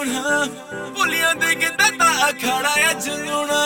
ਸੁਣਾ ਬੋਲੀਆਂ ਦੇ ਗਿੰਦਾ ਤਾਂ ਅਖਾੜਾ ਆ ਜਨੂਣਾ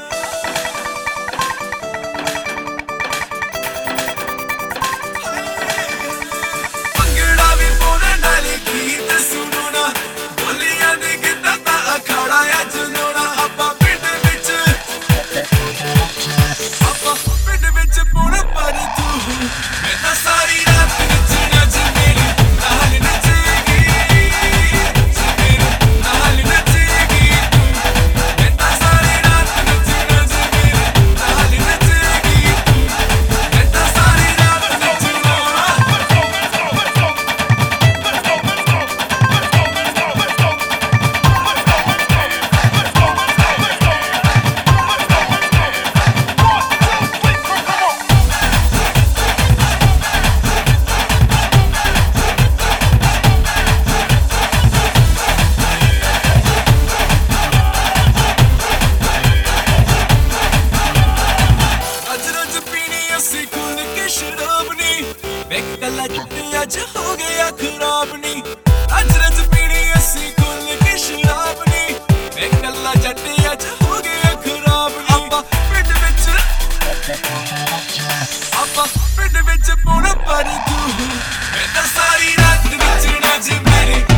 कला चिट्टी अज हो गया खराब नी अज रज पीनी असी खुल के शराब नी कला चिट्टी अज हो गया खराब नी आपां पिंड विच पौना पर तू मैं तां सारी रात नचना जी मेरे